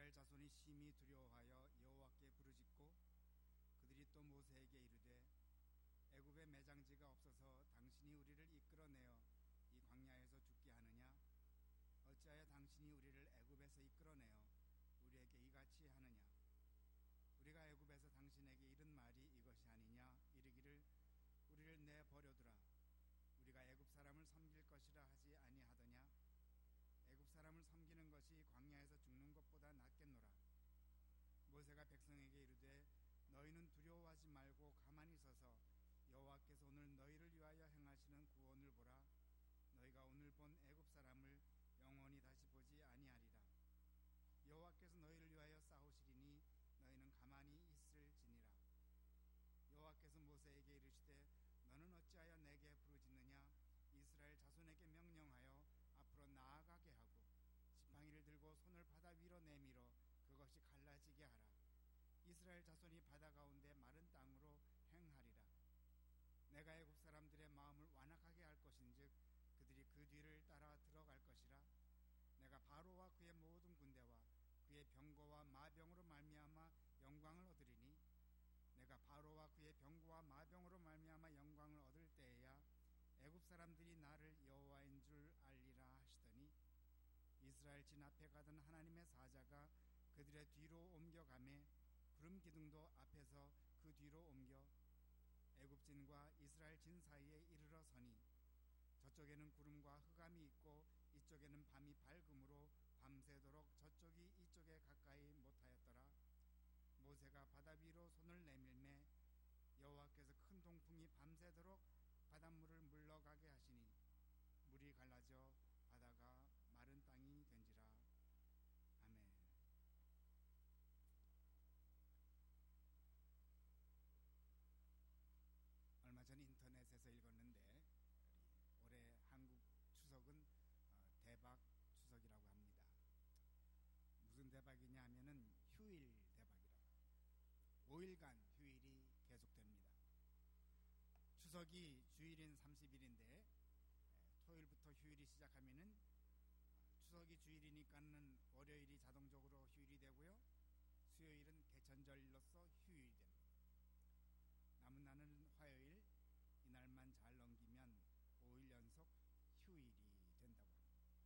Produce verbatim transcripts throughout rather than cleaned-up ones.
이스라엘 자손이 심히 두려워하여 여호와께 부르짖고 그들이 또 모세에게 이르되 애굽에 매장지가 없어서 당신이 우리를 이끌어내어 이 광야에서 죽게 하느냐? 어찌하여 당신이 우리를 애굽에서 이끌어내어 우리에게 이같이 하느냐? 우리가 애굽에서 당신에게 이른 말이 이것이 아니냐? 이르기를 우리를 내버려두라. 우리가 애굽 사람을 섬길 것이라 하지 아니하더냐? 애굽 사람을 섬기는 것이 광야에서 죽는 것보다 낫겠노라. 모세가 백성에게 이르되 너희는 두려워하지 말고 가만히 서서 여호와께서 오늘 너희를 위하여 행하시는 구원을 보라. 너희가 오늘 본 애굽 사람을 영원히 다시 보지 아니하리라. 여호와께서 너희를 위하여 싸우시리니 너희는 가만히 있을지니라. 여호와께서 모세에게 이르시되 너는 어찌하여 내게 부르짖느냐? 이스라엘 자손에게 명령하여 앞으로 나아가게 하고 지팡이를 들고 손을 바다 위로 내밀어 그것이 갈라지게 하라. 이스라엘 자손이 바다 가운데 마른 땅으로 행하리라. 내가 애굽 사람들의 마음을 완악하게 할 것인즉 그들이 그 뒤를 따라 들어갈 것이라. 내가 바로와 그의 모든 군대와 그의 병거와 마병으로 말미암아 영광을 얻으리니 내가 바로와 그의 병거와 마병으로 말미암아 영광을 얻을 때에야 애굽 사람들이 나를 여호와인 줄 알리라 하시더니 이스라엘 진 앞에 가던 하나님의 사자가 그들의 뒤로 옮겨가매 구름 기둥도 앞에서 그 뒤로 옮겨 애굽진과 이스라엘 진 사이에 이르러 서니 저쪽에는 구름과 흑암이 있고 이쪽에는 밤이 밝음으로 밤새도록 저쪽이 이쪽에 가까이 못하였더라. 모세가 바다 위로 손을 내밀매 여호와께서 큰 동풍이 밤새도록 바닷물을 물러가게 하시니 물이 갈라져 바다가 마른 땅이 된지라. 아멘. 얼마 전 인터넷에서 읽었는데 올해 한국 추석은 대박 추석이라고 합니다. 무슨 대박이냐 하면은 휴일 대박이라고. 오 일간 휴일이 계속됩니다. 추석이 주일인 삼십 일인데 토요일부터 휴일이 시작하면은 추석이 주일이니까는 월요일이 자동적으로 휴일이 되고요. 수요일은 개천절로서 휴일이 됩니다. 남은 날은 화요일, 이날만 잘 넘기면 오 일 연속 휴일이 된다고 합니다.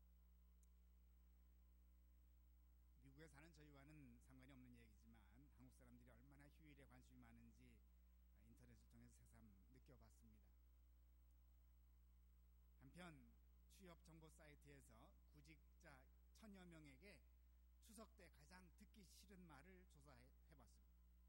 미국에 사는 저희와는 상관이 없는 얘기지만 한국 사람들이 얼마나 휴일에 관심이 많은지 인터넷을 통해서 새삼 느껴봤습니다. 한편 취업 정보 사이트에서 구직자 천여 명에게 추석 때 가장 듣기 싫은 말을 조사해봤습니다.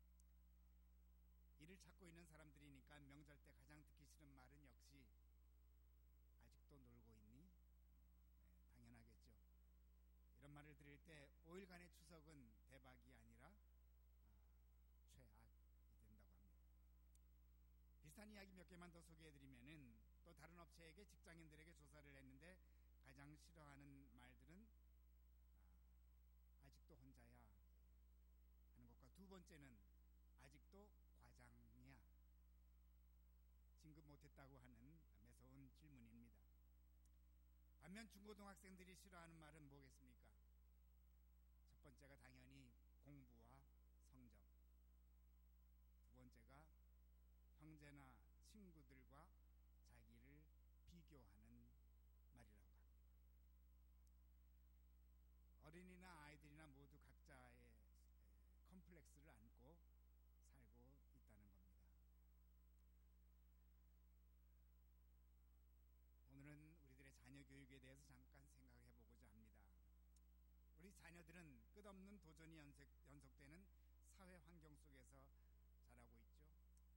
일을 찾고 있는 사람들이니까 명절 때 가장 듣기 싫은 말은 역시 아직도 놀고 있니? 네, 당연하겠죠. 이런 말을 들을 때 오 일간의 추석은 대박이 아니라 아, 최악이 된다고 합니다. 비슷한 이야기 몇 개만 더 소개해드리면은 또 다른 업체에게 직장인들에게 조사를 했는데 가장 싫어하는 말들은 아, 아직도 혼자야 하는 것과 두 번째는 아직도 과장이야, 진급 못했다고 하는 매서운 질문입니다. 반면 중고등학생들이 싫어하는 말은 뭐겠습니까? 첫 번째가 당연히 공부와 성적, 두 번째가 형제나 친구들과 자기를 비교하는 말이라고 합니다. 어린이나 아이들이나 모두 각자의 컴플렉스를 안고 살고 있다는 겁니다. 오늘은 우리들의 자녀 교육에 대해서 잠깐 생각해 보고자 합니다. 우리 자녀들은 끝없는 도전이 연속, 연속되는 사회 환경 속에서 자라고 있죠.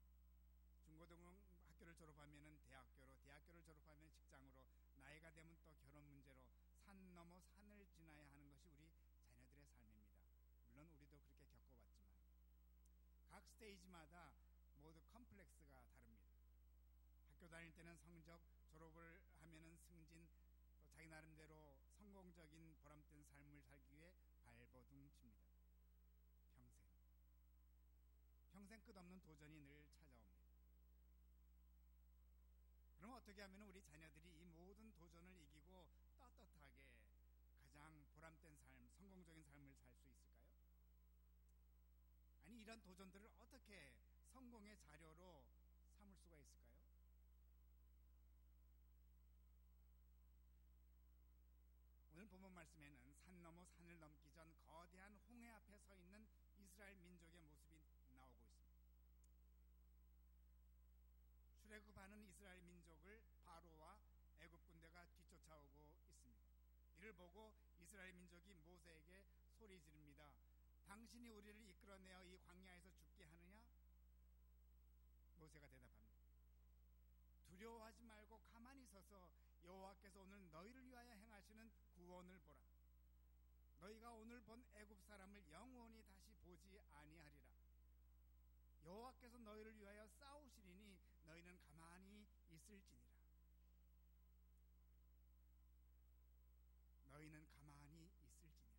중고등학교를 졸업하면 대학교로, 대학교를 졸업하면 직장으로, 나이가 되면 또 결혼 문제로 산 넘어 산을 지나야 하는 것이 우리 자녀들의 삶입니다. 물론 우리도 그렇게 겪어봤지만 각 스테이지마다 모두 컴플렉스가 다릅니다. 학교 다닐 때는 성적, 졸업을 하면은 승진, 또 자기 나름대로 성공적인 보람된 삶을 살기 위해 발버둥 칩니다. 평생 평생 끝없는 도전이 늘 찾아옵니다. 그럼 어떻게 하면 우리 자녀들이 이 모든 도전을 이기고 떳떳하게 가장 보람된 삶, 성공적인 삶을 살 수 있을까요? 우리 이런 도전들을 어떻게 성공의 자료로 삼을 수가 있을까요? 오늘 본문 말씀에는 산 넘어 산을 넘기 전 거대한 홍해 앞에 서 있는 이스라엘 민족의 모습이 나오고 있습니다. 출애굽하는 이스라엘 민족을 바로와 애굽 군대가 뒤쫓아오고 있습니다. 이를 보고 이스라엘 민족이 모세에게 소리 지릅니다. 당신이 우리를 이끌어내어 이 광야에서 죽게 하느냐? 모세가 대답합니다. 두려워하지 말고 가만히 서서 여호와께서 오늘 너희를 위하여 행하시는 구원을 보라. 너희가 오늘 본 애굽 사람을 영원히 다시 보지 아니하리라. 여호와께서 너희를 위하여 싸우시리니 너희는 가만히 있을지니라. 너희는 가만히 있을지니라.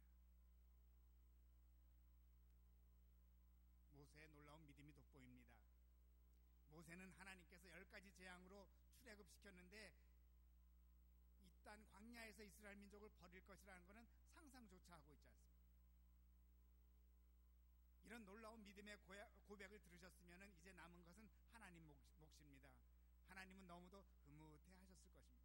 모세의 놀라운 믿음이 돋보입니다. 모세는 하나님께서 열 가지 재앙으로 출애굽시켰는데 이딴 광야에서 이스라엘 민족을 버릴 것이라는 것은 상상조차 하고 있지 않습니다. 이런 놀라운 믿음의 고백을 들으셨으면 이제 남은 것은 하나님 몫입니다. 하나님은 너무도 흐뭇해 하셨을 것입니다.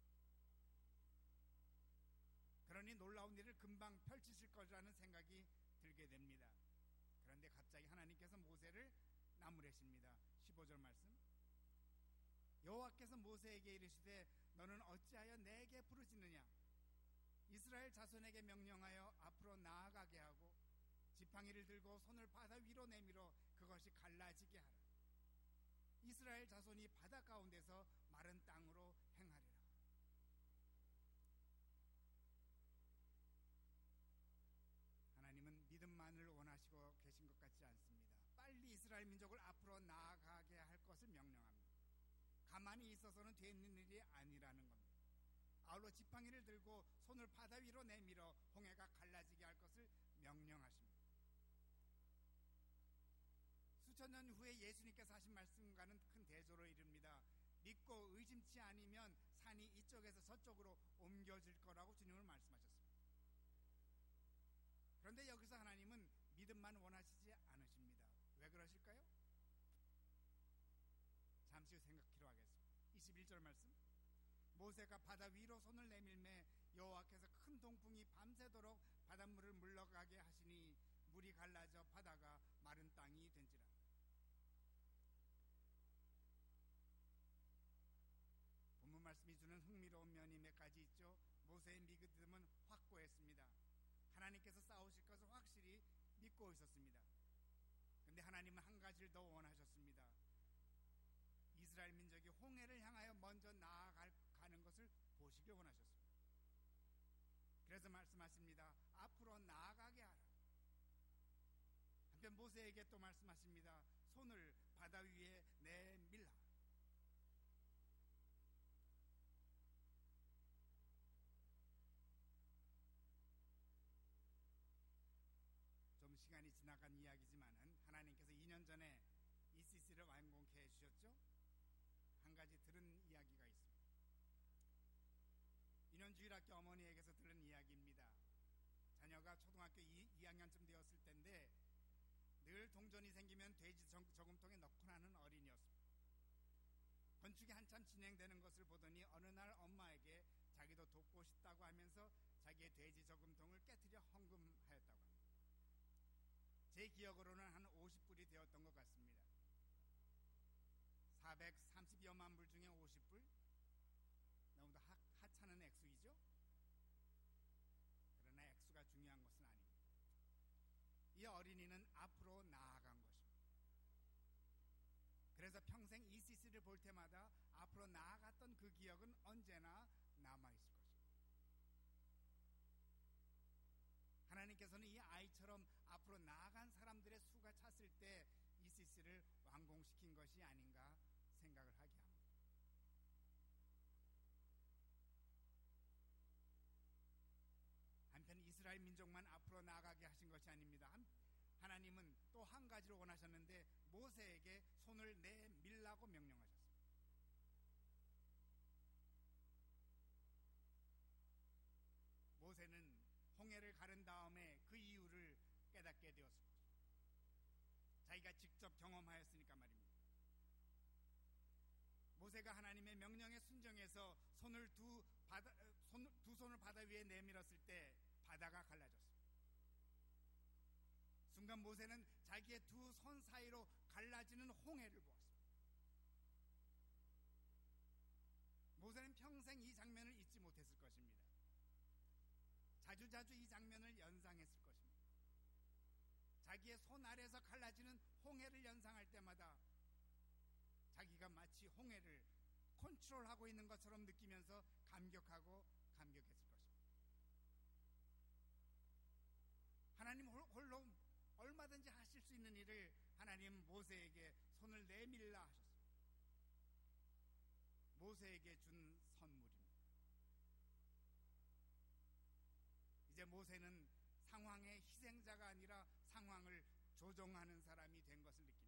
그러니 놀라운 일을 금방 펼치실 것이라는 생각이 들게 됩니다. 그런데 갑자기 하나님께서 모세를 나무래십니다. 십오 절 말씀. 여호와께서 모세에게 이르시되 너는 어찌하여 내게 부르짖느냐? 이스라엘 자손에게 명령하여 앞으로 나아가게 하고 지팡이를 들고 손을 바다 위로 내밀어 그것이 갈라지게 하라. 이스라엘 자손이 바다 가운데서 마른 땅으로 행하리라. 하나님은 믿음만을 원하시고 계신 것 같지 않습니다. 빨리 이스라엘 민족을 앞으로 나아가게 할 것을 명령합니다. 가만히 있어서는 되는 일이 아니라는 겁니다. 아울러 지팡이를 들고 손을 바다 위로 내밀어 홍해가 갈라지게 할 것을 명령하십니다. 수천 년 후에 예수님께서 하신 말씀과는 큰 대조를 이룹니다. 믿고 의심치 아니면 산이 이쪽에서 저쪽으로 옮겨질 거라고 주님을 말씀하셨습니다. 그런데 여기서 하나님은 믿음만 원하시지 않으십니다. 왜 그러실까요? 잠시 후 생각하기로 하겠습니다. 이십일 절 말씀. 모세가 바다 위로 손을 내밀매 여호와께서 큰 동풍이 밤새도록 바닷물을 물러가게 하시니 물이 갈라져 바다가 마른 땅이 된지라. 본문 말씀이 주는 흥미로운 면이 몇 가지 있죠. 모세의 믿음은 확고했습니다. 하나님께서 싸우실 것을 확실히 믿고 있었습니다. 그런데 하나님은 한 가지를 더 원하셨습니다. 이스라엘 민족이 홍해를 향하여 먼저 나아가는 것을 보시길 원하셨습니다. 그래서 말씀하십니다. 앞으로 나아가게 하라. 한편 모세에게 또 말씀하십니다. 손을 바다 위에 내밀라. 좀 시간이 지나간 이야기지만은 하나님께서 이 년 전에 이씨씨를 완공케 해주셨죠. 한 가지 들은 이야기가 있습니다. 인원주일학교 어머니에게서 들은 이야기입니다. 자녀가 초등학교 이 학년쯤 되었을 때인데 늘 동전이 생기면 돼지 저금통에 넣고 나는 어린이였습니다. 건축이 한참 진행되는 것을 보더니 어느 날 엄마에게 자기도 돕고 싶다고 하면서 자기의 돼지 저금통을 깨트려 헌금하였다고 합니다. 제 기억으로는 한 오십 불이 되었던 것 같습니다. 사백삼십여만 불 중에 오십 불? 너무도 하, 하찮은 액수이죠? 그러나 액수가 중요한 것은 아닙니다. 이 어린이는 앞으로 나아간 것입니다. 그래서 평생 이씨씨를 볼 때마다 앞으로 나아갔던 그 기억은 언제나 남아있을 것입니다. 하나님께서는 이 아이처럼 앞으로 나아간 사람들의 수가 찼을 때 이씨씨를 완공시킨 것이 아닌가 생각을 하게 합니다. 한편 이스라엘 민족만 앞으로 나아가게 하신 것이 아닙니다. 하나님은 또 한 가지를 원하셨는데 모세에게 손을 내밀라고 명령하셨습니다. 모세는 홍해를 가른 다음에 그 이유를 깨닫게 되었을 것입니다. 자, 자기가 직접 경험하였으니까 말입니다. 모세가 하나님의 명령에 순종해서 손을 두 바다 손, 두 손을 바다 위에 내밀었을 때 바다가 갈라졌습니다. 순간 모세는 자기의 두 손 사이로 갈라지는 홍해를 보았습니다. 모세는 평생 이 장면을 잊지 못했을 것입니다. 자주자주 이 장면을 연상했을 것입니다. 자기의 손 아래에서 갈라지는 홍해를 연상할 때마다 자기가 마치 홍해를 컨트롤하고 있는 것처럼 느끼면서 감격하고 감격했을 것입니다. 하나님 홀로 얼마든지 하실 수 있는 일을 하나님 모세에게 손을 내밀라 하셨습니다. 모세에게 준 선물입니다. 이제 모세는 상황의 희생자가 아니라 상황을 조종하는 사람이 된 것을 느낍니다.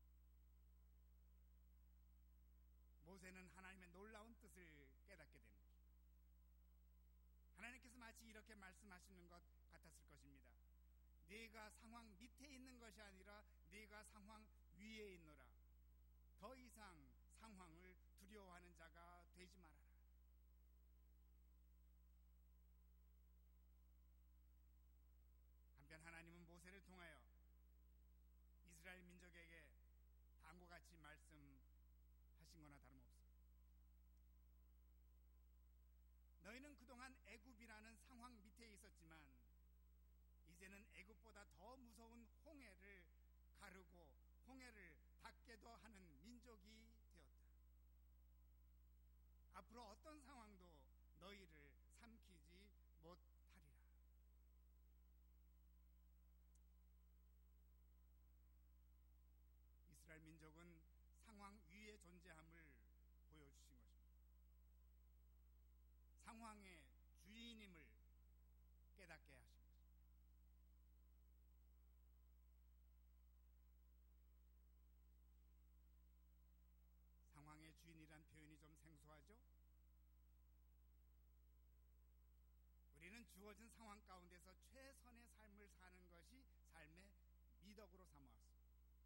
모세는 하나님의 놀라운 뜻을 깨닫게 된 것입니다. 하나님께서 마치 이렇게 말씀하시는 것 같았을 것입니다. 네가 상황 밑에 있는 것이 아니라 네가 상황 위에 있노라. 더 이상 상황을 두려워하는 자가 되지 말아라. 한편 하나님은 모세를 통하여 이스라엘 민족에게 다음과 같이 말씀하신 거나 다름없습니다. 너희는 그동안 애굽이라는 상황 밑에 있었지만 이제는 애굽보다 더 무서운 홍해를 가르고 홍해를 닿게도 하는 민족이 되었다. 앞으로 어떤 상황도 너희를 삼키지 못하리라. 이스라엘 민족은 상황 위에 존재함을 보여주신 것입니다. 상황의 주인임을 깨닫게 하신 것입니다. 상황의 주인이란 표현이 좀 생소하죠? 우리는 주어진 상황 가운데서 최선의 삶을 사는 것이 삶의 미덕으로 삼아왔습니다.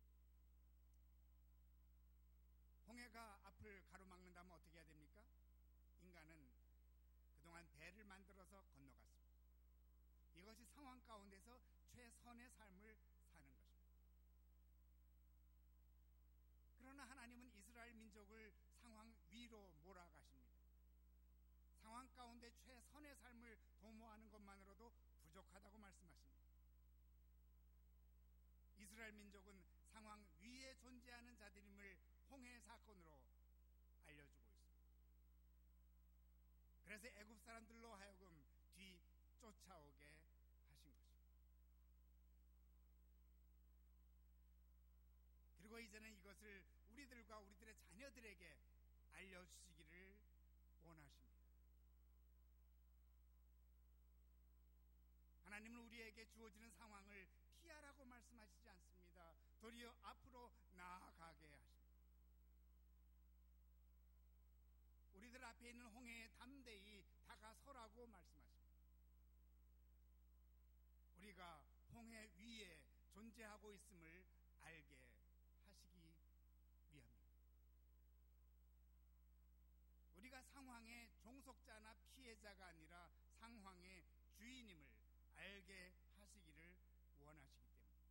홍해가 앞을 가로막는다면 어떻게 해야 됩니까? 인간은 그동안 배를 만들어서 건너갔습니다. 이것이 상황 가운데서 최선의 삶을 사는 것입니다. 그러나 하나님은 이스라엘 민족을 상황 위로 몰아가십니다. 상황 가운데 최선의 삶을 도모하는 것만으로도 부족하다고 말씀하십니다. 이스라엘 민족은 상황 위에 존재하는 자들임을 홍해 사건으로 알려주고 있습니다. 그래서 애굽 사람들로 하여금 뒤 쫓아오게 하신 것입니다. 그리고 이제는 이것을 우리들과 우리들의 자녀들에게 알려주시기를 원하십니다. 하나님은 우리에게 주어지는 상황을 피하라고 말씀하시지 않습니다. 도리어 앞으로 나아가게 하십니다. 우리들 앞에 있는 홍해에 담대히 다가서라고 말씀하십니다. 우리가 홍해 위에 존재하고 있음을 알게 하시기 위함입니다. 우리가 상황의 종속자나 피해자가 아니라 상황의 주인임을 알게 하시기를 원하시기 때문입니다.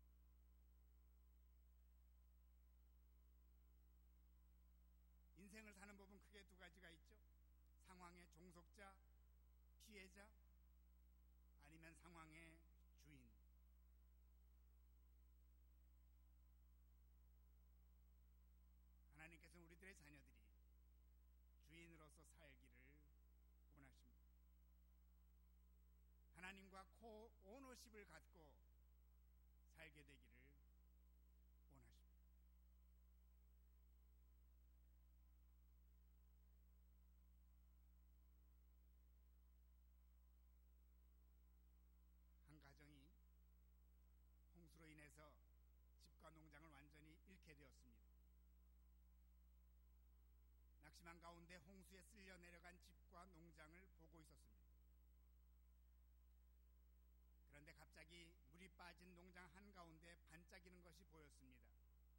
인생을 사는 법은 크게 두 가지가 있죠. 상황의 종속자, 피해자, 아니면 상황의 주인. 하나님께서는 우리들의 자녀들이 주인으로서 살기를 원하십니다. 하나님과 코-오너십을 갖고 살게 되기를 원하십니다. 한 가정이 홍수로 인해서 집과 농장을 완전히 잃게 되었습니다. 낙심한 가운데 홍수에 쓸려 내려간 집과 농장을 보고 있었습니다. 그런데 그런데 갑자기 물이 빠진 농장 한가운데 반짝이는 것이 보였습니다.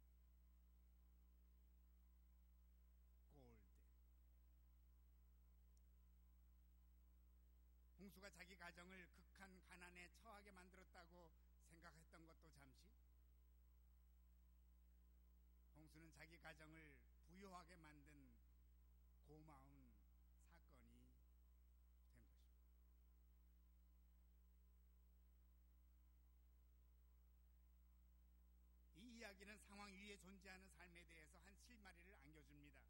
골드. 홍수가 자기 가정을 극한 가난에 처하게 만들었다고 생각했던 것도 잠시, 홍수는 자기 가정을 부유하게 만든 고마운 사건이 된 것입니다. 이 이야기는 상황 위에 존재하는 삶에 대해서 한 실마리를 안겨줍니다.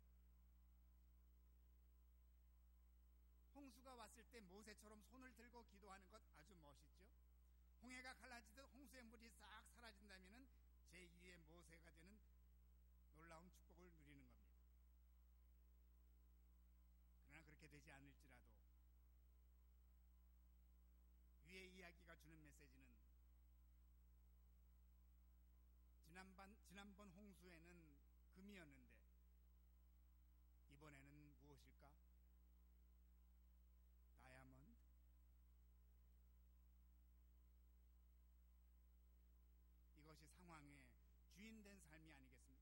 홍수가 왔을 때 모세처럼 손을 들고 기도하는 것 아주 멋있죠. 홍해가 갈라지듯 홍수의 물이 싹 사라진다면 제이의 모세가 되는 놀라운 축복을 누리는 겁니다. 그러나 그렇게 되지 않을지라도 위의 이야기가 주는 메시지는 지난번, 지난번 홍수에는 금이었는데 이번에는 무엇일까? 다이아몬드? 이것이 상황의 주인된 삶이 아니겠습니까?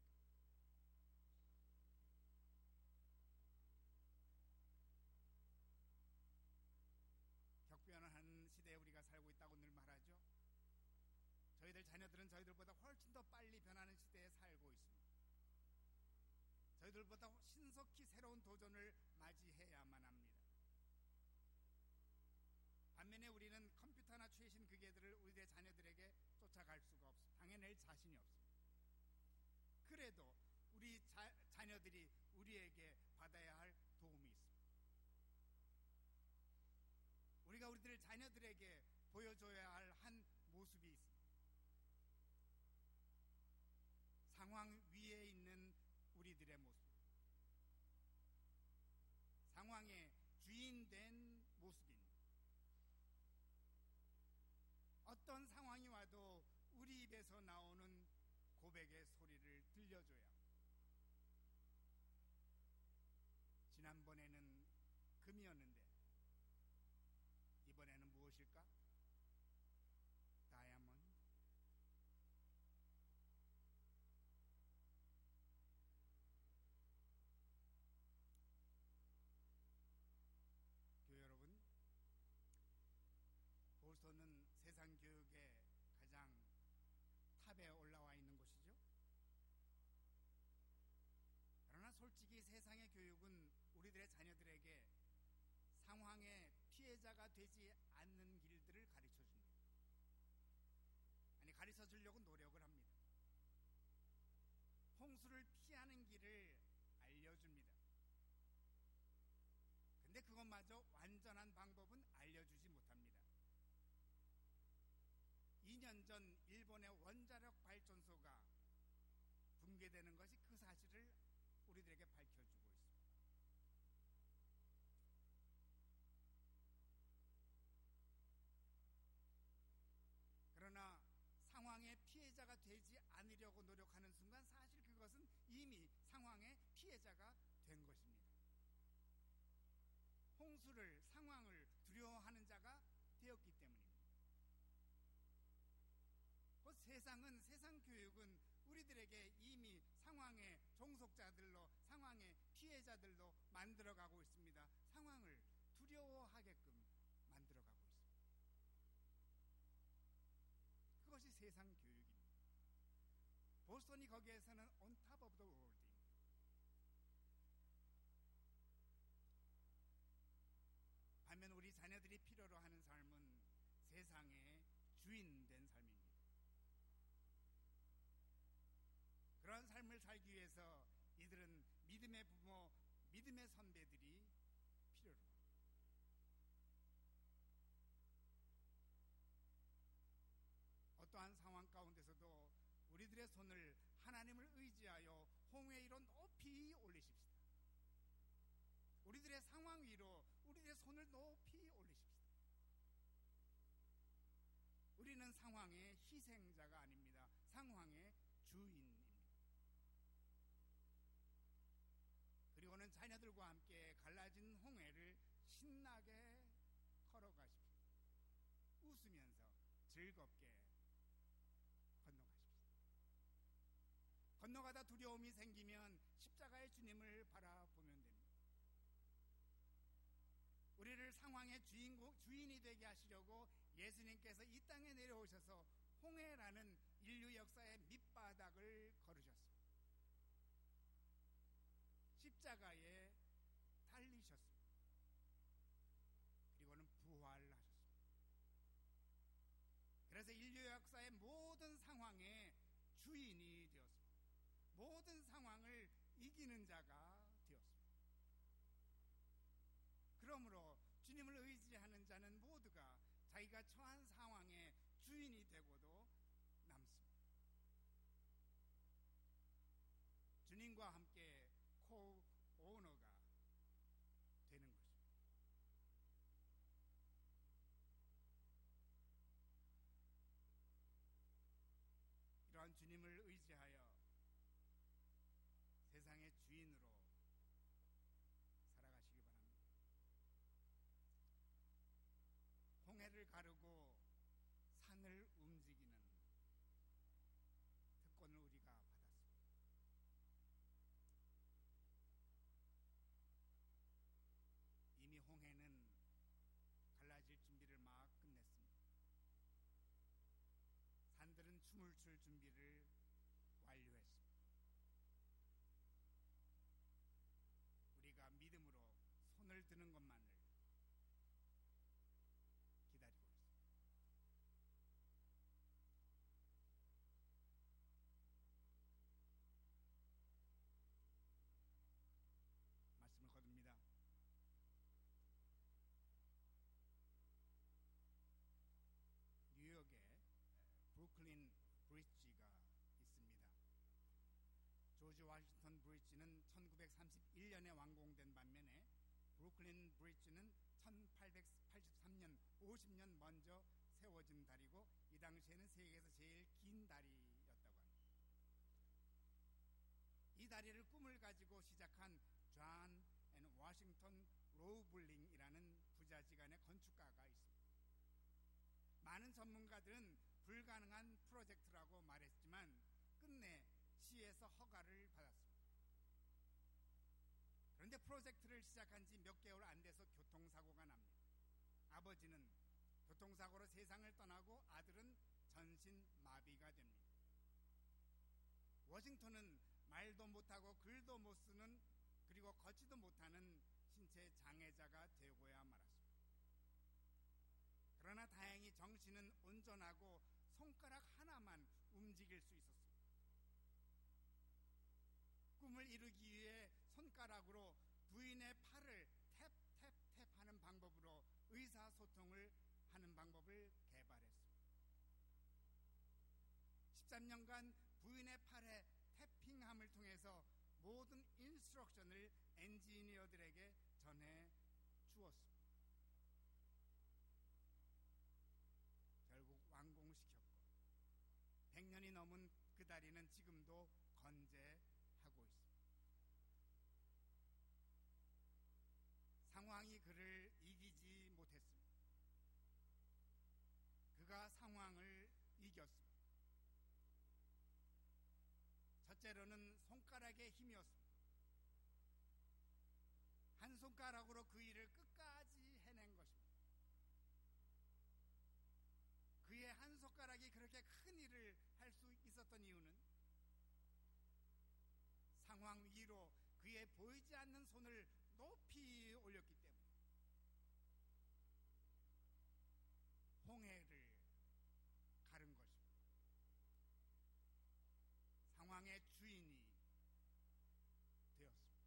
격변하는 시대에 우리가 살고 있다고 늘 말하죠. 저희들 자녀들은 저희들보다 훨씬 더 빨리 변하는 시대에 살고 있습니다. 저희들보다 신속히 새로운 도전을 맞이해야만 합니다. 반면에 우리는 컴퓨터나 최신 기계들을 우리의 자녀들에게 쫓아갈 수가 없습니다. 당해낼 자신이 없습니다. 그래도 우리 자, 자녀들이 우리에게 받아야 할 도움이 있습니다. 우리가 우리들 자녀들에게 보여줘야 할 한 모습이 있습니다. 상황 위에 있는 우리들의 모습, 상황의 주인된 모습입니다. 어떤 상황이 와도 우리 입에서 나오는 고백의 소리를 들려줘야 합니다. 지난번에는 금이었는데 이번에는 무엇일까? 다이아몬드. 교회 여러분, 보스턴은 세상 교육의 가장 탑에 올라와 있는 곳이죠. 그러나 솔직히 세상의 교육은 우리들의 자녀들에게 상황의 피해자가 되지 않는 길들을 가르쳐 줍니다. 아니, 가르쳐 주려고 노력을 합니다. 홍수를 피하는 길을 알려줍니다. 근데 그것마저 완전한 방법은 알려주지 못합니다. 이 년 전 일본의 원자력 발전소가 붕괴되는 것이 그 사실을 우리들에게 밝혀주고 있습니다. 그러나 상황의 피해자가 되지 않으려고 노력하는 순간 사실 그것은 이미 상황의 피해자가 된 것입니다. 홍수를, 상황을 두려워하는 자가 되었기 때문입니다. 그 세상은, 세상 교육은 우리들에게 이미 상황의 종속자들로, 상황의 피해자들로 만들어가고 있습니다. 상황을 두려워하게끔 만들어가고 있습니다. 그것이 세상 교육입니다. 보스턴이 거기에서는 on top of the world입니다. 반면 우리 자녀들이 필요로 하는 삶은 세상의 주인된 삶입니다. 그런 삶을 살기 위해서 이들은 믿음의 부모, 믿음의 선배들이 필요로 합니다. 어떠한 상황 가운데서도 우리들의 손을 하나님을 의지하여 홍해 위로 높이 올리십시다. 우리들의 상황 위로 우리들의 손을 높이 올리십시다. 우리는 상황의 희생자가 아닙니다. 상황의 주인입니다. 그리고는 자녀들과 함께 갈라진 홍해를 신나게 걸어가십시오. 웃으면서, 즐겁게 건너가십시오. 건너가다 두려움이 생기면 십자가의 주님을 바라보면 됩니다. 우리를 상황의 주인공, 주인이 되게 하시려고 예수님께서 이 땅에 내려오셔서 홍해라는 인류 역사의 밑바닥을 걸으셨습니다. 십자가에 달리셨습니다. 그리고는 부활하셨습니다. 그래서 인류 역사의 모든 상황의 주인이 되었습니다. 모든 상황을 이기는 자가 되었습니다. 그러므로 주님을 의지하는 자는 모두가 자기가 처한 상황의 주인이 되고도 남습니다. 주님과 함께 코-오너가 되는 것입니다. 이러한 주님을 의지하여 세상의 주인으로 살아가시기 바랍니다. 홍해를 가르고 산을 움직이는 특권을 우리가 받았습니다. 이미 홍해는 갈라질 준비를 막 끝냈습니다. 산들은 춤을 출 준비를 완료했습니다. 우리가 믿음으로 손을 드는 것만을 기다리고 있습니다. 말씀을 거둡니다. 뉴욕에 브루클린 브릿지가 있습니다. 조지 워싱턴 브릿지는 천구백삼십일 년에 완공된 반면에 브루클린 브릿지는 천팔백팔십삼 년, 오십 년 먼저 세워진 다리고 이 당시에는 세계에서 제일 긴 다리였다고 합니다. 이 다리를 꿈을 가지고 시작한 존 앤 워싱턴 로블링이라는 부자지간의 건축가가 있습니다. 많은 전문가들은 불가능한 프로젝트라고 말했지만 끝내 시에서 허가를 받았습니다. 그런데 프로젝트를 시작한 지 몇 개월 안 돼서 교통사고가 납니다. 아버지는 교통사고로 세상을 떠나고 아들은 전신마비가 됩니다. 워싱턴은 말도 못하고 글도 못 쓰는 그리고 걷지도 못하는 신체 장애자가 되고야 말았습니다. 그러나 다행히 정신은 온전하고 손가락 하나만 움직일 수 있었습니다. 꿈을 이루기 위해 손가락으로 부인의 팔을 탭, 탭, 탭 하는 방법으로 의사소통을 하는 방법을 개발했습니다. 십삼 년간 부인의 팔에 탭핑함을 통해서 모든 인스트럭션을 엔지니어들에게 전해 주었습니다. 결국 완공시켰고 백 년이 넘은 그 다리는 지금도 건재하고 있습니다. 상황이 그를 이기지 못했습니다. 그가 상황을 이겼습니다. 첫째로는 손가락의 힘이었습니다. 한 손가락으로 그 일을 끝까지 해낸 것입니다. 그의 한 손가락이 그렇게 큰 일을 할 수 있었던 이유는 상황 위로 그의 보이지 않는 손을 높이 올렸기 때문에 홍해를 가른 것입니다. 상황의 주인이 되었습니다.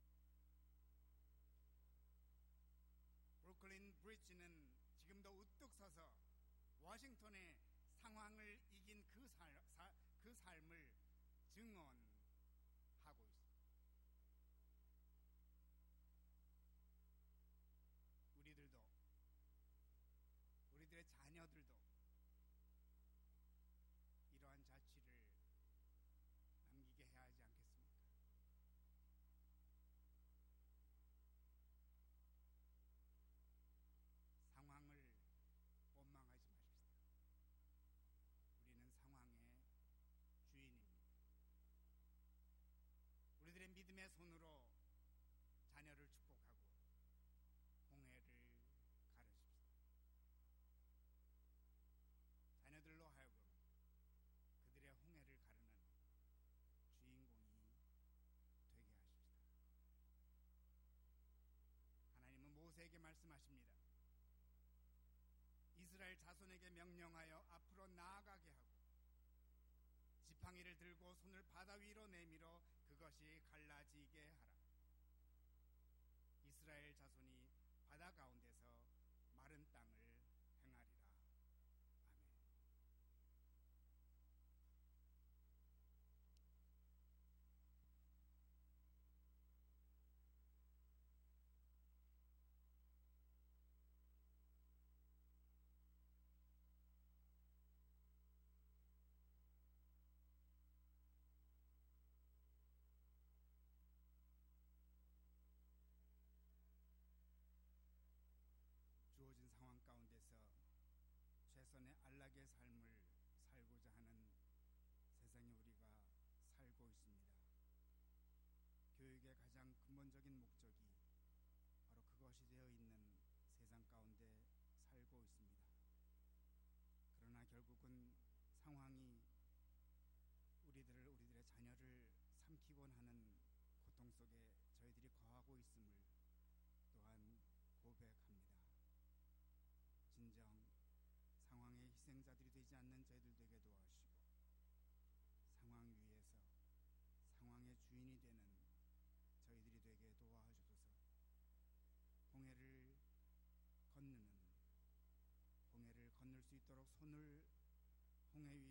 브루클린 브릿지는 지금도 우뚝 서서 워싱턴의 상황을 이긴 그, 살, 사, 그 삶을 증언하고 있습니다. 우리들도 우리들의 자녀들도 이러한 자취를 남기게 해야 하지 않겠습니까? 상황을 원망하지 마십시다. 명령하여 앞으로 나아가게 하고 지팡이를 들고 손을 바다 위로 내밀어 그것이 갈라지게 하라. 이스라엘 자손이 바다 가운데서 마른 땅을 행하리라. 아멘. 주어진 상황 가운데서 최선의 안락의 삶을 살고자 하는 세상에 우리가 살고 있습니다. 교육의 가장 근본적인 목적이 바로 그것이 되어 있는 세상 가운데 살고 있습니다. 그러나 결국은 상황이 우리들을 우리들의 자녀를 삼키곤 하는 고통 속에 저희들이 거하고 있음을 또한 고백합니다. 진정 상황의 희생자들이 되지 않는 저희들 되게 도와주시고 상황 위에서 상황의 주인이 되는 저희들이 되게 도와주소서. 홍해를 건너는 홍해를 건널 수 있도록 손을 홍해 위에